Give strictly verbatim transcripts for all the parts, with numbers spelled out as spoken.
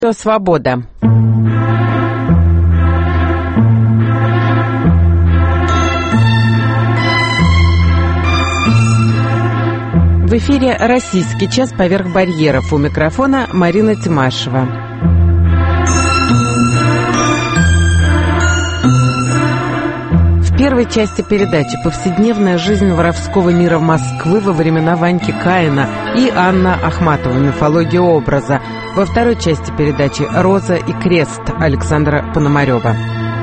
Свобода. В эфире «Российский час. Поверх барьеров». У микрофона Марина Тимашева. В первой части передачи «Повседневная жизнь воровского мира Москвы во времена Ваньки Каина» и Анна Ахматова «Мифология образа». Во второй части передачи «Роза и крест» Александра Пономарева.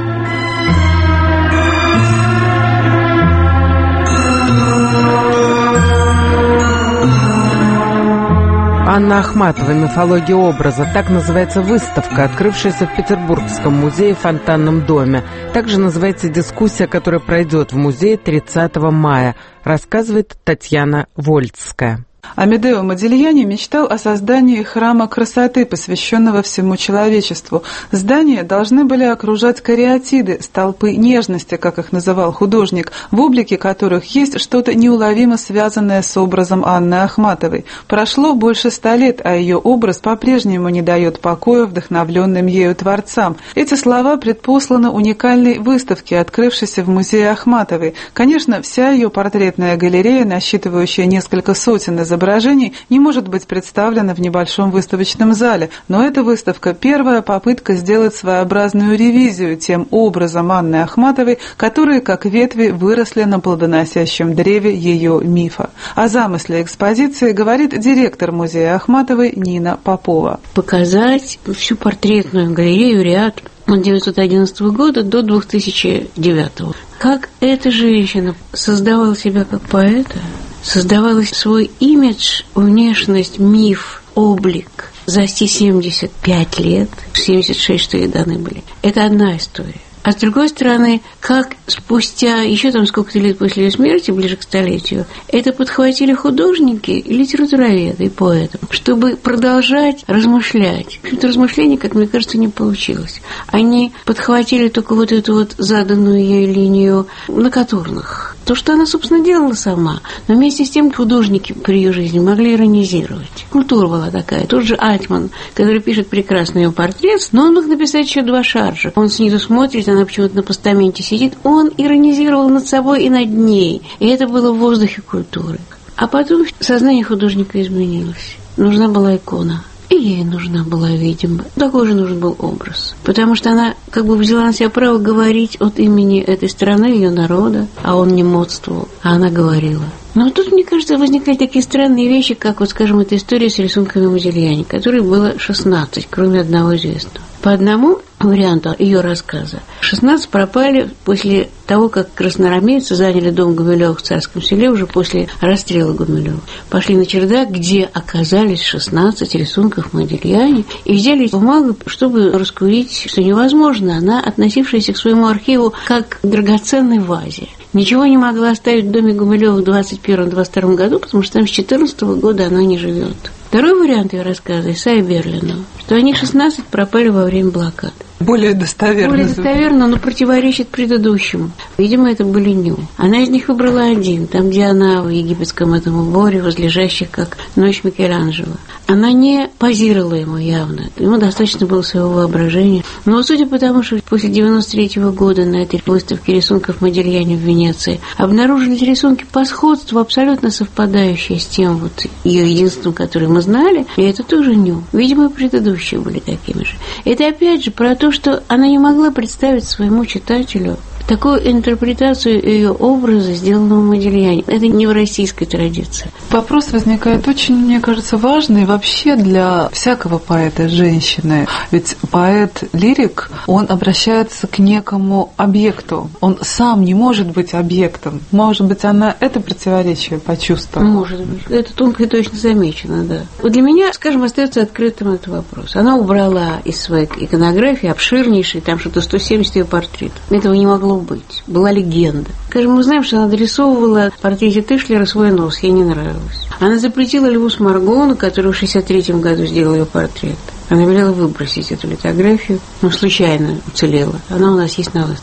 Анна Ахматова «Мифология образа». Так называется выставка, открывшаяся в Петербургском музее в Фонтанном доме. Также называется дискуссия, которая пройдет в музее тридцатого мая, рассказывает Татьяна Вольцкая. Амедео Модильяни мечтал о создании храма красоты, посвященного всему человечеству. Здания должны были окружать кариатиды, столпы нежности, как их называл художник, в облике которых есть что-то неуловимо связанное с образом Анны Ахматовой. Прошло больше ста лет, а ее образ по-прежнему не дает покоя вдохновленным ею творцам. Эти слова предпосланы уникальной выставке, открывшейся в музее Ахматовой. Конечно, вся ее портретная галерея, насчитывающая несколько сотен изображений, изображений, не может быть представлена в небольшом выставочном зале, но эта выставка – первая попытка сделать своеобразную ревизию тем образом Анны Ахматовой, которые, как ветви, выросли на плодоносящем древе ее мифа. О замысле экспозиции говорит директор музея Ахматовой Нина Попова. Показать всю портретную галерею ряд от тысяча девятьсот одиннадцатого года до две тысячи девятого. Как эта женщина создавала себя как поэта, создавала свой имидж, внешность, миф, облик за сто семьдесят пять лет, семьдесят шесть, что ей даны были. Это одна история. А с другой стороны, как спустя еще там сколько-то лет после ее смерти, ближе к столетию, это подхватили художники, литературоведы и поэты, чтобы продолжать размышлять. Это размышление, как мне кажется, не получилось. Они подхватили только вот эту вот заданную ей линию многотурных. То, что она, собственно, делала сама. Но вместе с тем художники при ее жизни могли иронизировать. Культура была такая. Тот же Альтман, который пишет прекрасный ее портрет, но он мог написать еще два шаржа. Он снизу смотрит, она почему-то на постаменте сидит. Он иронизировал над собой и над ней. И это было в воздухе культуры. А потом сознание художника изменилось. Нужна была икона. И ей нужна была, видимо, такой же нужен был образ. Потому что она как бы взяла на себя право говорить от имени этой страны, ее народа, а он не модствовал, а она говорила. Но тут, мне кажется, возникали такие странные вещи, как, вот, скажем, эта история с рисунками Модильяни, которой было шестнадцать, кроме одного известного. По одному варианту ее рассказа шестнадцать пропали после того, как красноармейцы заняли дом Гумилёва в Царском Селе уже после расстрела Гумилёва. Пошли на чердак, где оказались шестнадцать рисунков Модильяни, и взяли бумагу, чтобы раскурить, что невозможно, она, относившаяся к своему архиву как к драгоценной вазе. Ничего не могла оставить в доме Гумилёва в двадцать первом — двадцать втором году, потому что там с четырнадцатого года она не живет. Второй вариант ее рассказа Исаия Берлина, что они шестнадцать пропали во время блокады. Более достоверно. Более достоверно, но противоречит предыдущему. Видимо, это были Ню. Она из них выбрала один, там, где она в египетском этом уборе, возлежащих как ночь Микеланджело. Она не позировала ему явно. Ему достаточно было своего воображения. Но судя по тому, что после девяносто третьего года на этой выставке рисунков Модильяни в Венеции обнаружились рисунки по сходству, абсолютно совпадающие с тем вот ее единством, которое мы знали, и это тоже Ню. Видимо, и предыдущие были такими же. Это опять же про то, что она не могла представить своему читателю такую интерпретацию ее образа, сделанного Модильяни. Это не в российской традиции. Вопрос возникает очень, мне кажется, важный вообще для всякого поэта, женщины. Ведь поэт-лирик, он обращается к некому объекту. Он сам не может быть объектом. Может быть, она это противоречие почувствовала? Может быть. Это тонко и точно замечено, да. Вот для меня, скажем, остается открытым этот вопрос. Она убрала из своей иконографии обширнейшей, там что-то сто семьдесят ее портретов. Этого не могло быть. Была легенда. Скажем, мы знаем, что она дорисовывала в портрете Тышлера свой нос, ей не нравилось. Она запретила Льву Сморгону, который в шестьдесят третьем году сделал ее портрет. Она велела выбросить эту литографию, но случайно уцелела. Она у нас есть на выставке.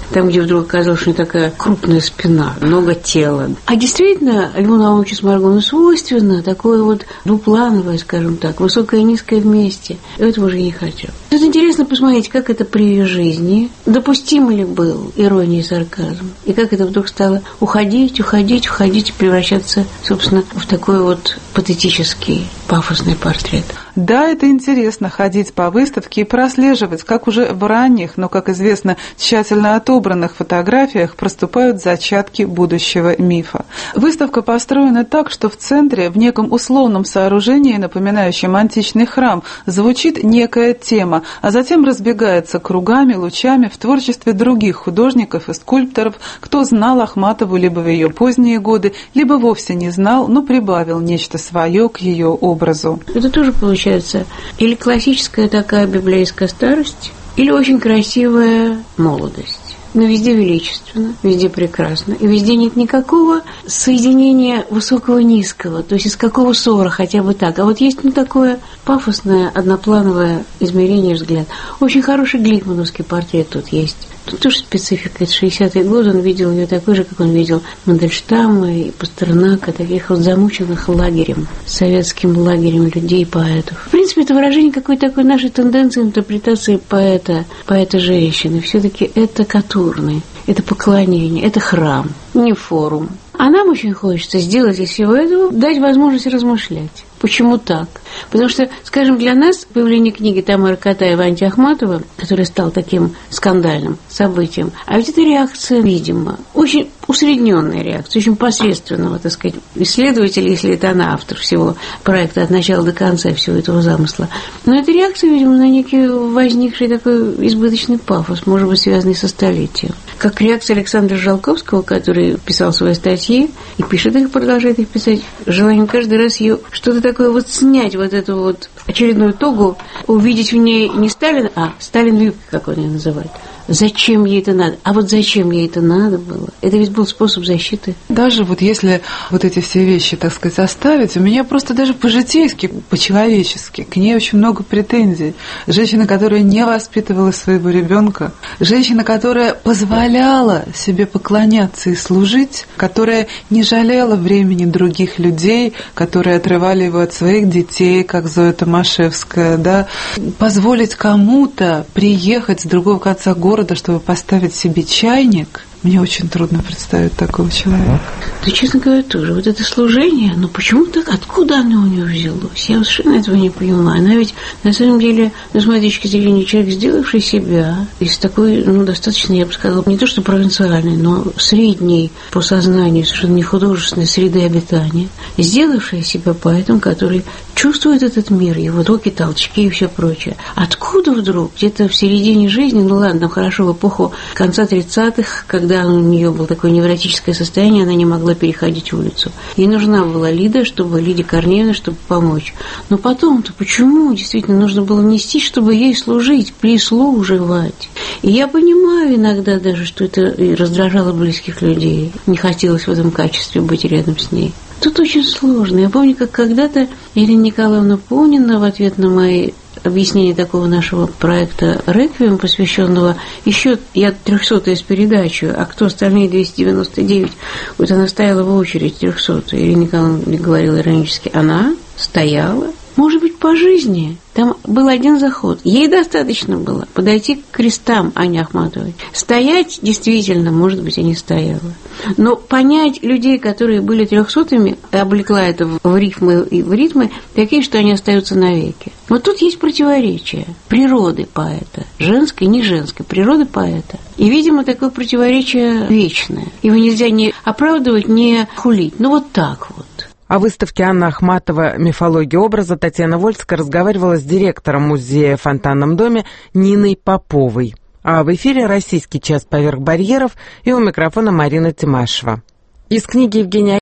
там, где вдруг оказалось, что у нее такая крупная спина, много тела. А действительно, Льву Наумовичу Сморгону свойственно такое вот двуплановое, скажем так, высокое и низкое вместе. Этого уже не хочу. Тут интересно посмотреть, как это при ее жизни, допустимо ли был ирония и сарказм, и как это вдруг стало уходить, уходить, уходить и превращаться, собственно, в такой вот патетический, пафосный портрет. Да, это интересно ходить по выставке и прослеживать, как уже в ранних, но, как известно, тщательно отобранных фотографиях проступают зачатки будущего мифа. Выставка построена так, что в центре, в неком условном сооружении, напоминающем античный храм, звучит некая тема, а затем разбегается кругами, лучами в творчестве других художников и скульпторов, кто знал Ахматову либо в ее поздние годы, либо вовсе не знал, но прибавил нечто свое к ее образу. Это тоже получается или классическая такая библейская старость, или очень красивая молодость. Но везде величественно, везде прекрасно, и везде нет никакого соединения высокого-низкого, то есть из какого ссора, хотя бы так. А вот есть ну, такое пафосное, одноплановое измерение взгляд. Очень хороший гликмановский портрет тут есть. Тут тоже специфика. Это шестидесятые годы, он видел ее такой же, как он видел Мандельштама и Пастернака, таких вот замученных лагерем, советским лагерем людей, поэтов. В принципе, это выражение какой-то такой нашей тенденции интерпретации поэта, поэта-женщины. Все-таки это катурный, это поклонение, это храм, не форум. А нам очень хочется сделать из всего этого, дать возможность размышлять. Почему так? Потому что, скажем, для нас появление книги Тамары Катаевой «Антиахматова», который стал таким скандальным событием, а ведь это реакция, видимо, очень усредненная реакция, очень посредственного, так сказать, исследователя, если это она автор всего проекта от начала до конца всего этого замысла. Но это реакция, видимо, на некий возникший такой избыточный пафос, может быть, связанный со столетием. Как реакция Александра Жалковского, который писал свои статьи и пишет их, продолжает их писать, желанием каждый раз ее что-то такое вот снять, вот эту вот очередную тогу, увидеть в ней не Сталин, а Сталин-випка, как он ее называет. Зачем ей это надо? А вот зачем ей это надо было? Это ведь был способ защиты. Даже вот если вот эти все вещи, так сказать, оставить, у меня просто даже по-житейски, по-человечески к ней очень много претензий. Женщина, которая не воспитывала своего ребенка, женщина, которая позволяла себе поклоняться и служить, которая не жалела времени других людей, которые отрывали его от своих детей, как Зоя Томашевская, да, позволить кому-то приехать с другого конца города, чтобы поставить себе чайник, мне очень трудно представить такого человека. Да, честно говоря, тоже. Вот это служение, ну почему так? Откуда оно у нее взялось? Я совершенно этого не понимаю. Она ведь, на самом деле, ну, с моей точки зрения, человек, сделавший себя из такой, ну, достаточно, я бы сказала, не то что провинциальной, но средней по сознанию, совершенно не художественной среды обитания, сделавший себя поэтом, который чувствует этот мир, его токи, толчки и все прочее. Откуда вдруг, где-то в середине жизни, ну ладно, там хорошо, в эпоху конца тридцатых, когда Когда у нее было такое невротическое состояние, она не могла переходить улицу. Ей нужна была Лида, чтобы Лидия Корнеевна, чтобы помочь. Но потом-то почему действительно нужно было нести, чтобы ей служить, прислуживать? И я понимаю иногда даже, что это раздражало близких людей. Не хотелось в этом качестве быть рядом с ней. Тут очень сложно. Я помню, как когда-то Ирина Николаевна Пунина в ответ на мои объяснение такого нашего проекта «Реквием», посвященного еще, я трехсотая с передачей, а кто остальные двести девяносто девять, вот она стояла в очередь трехсотая, Ирина Николаевна говорила иронически, она стояла, может быть, по жизни. Там был один заход. Ей достаточно было подойти к крестам Ани Ахматовой. Стоять, действительно, может быть, и не стояла. Но понять людей, которые были трехсотыми, облекла это в рифмы и в ритмы, такие, что они остаются навеки. Вот тут есть противоречие природы поэта. Женской, не женской, природы поэта. И, видимо, такое противоречие вечное. Его нельзя ни оправдывать, ни хулить. Ну, вот так вот. О выставке Анны Ахматова «Мифология образа» Татьяна Вольская разговаривала с директором музея в Фонтанном доме Ниной Поповой. А в эфире «Российский час поверх барьеров» и у микрофона Марина Тимашева. Из книги Евгения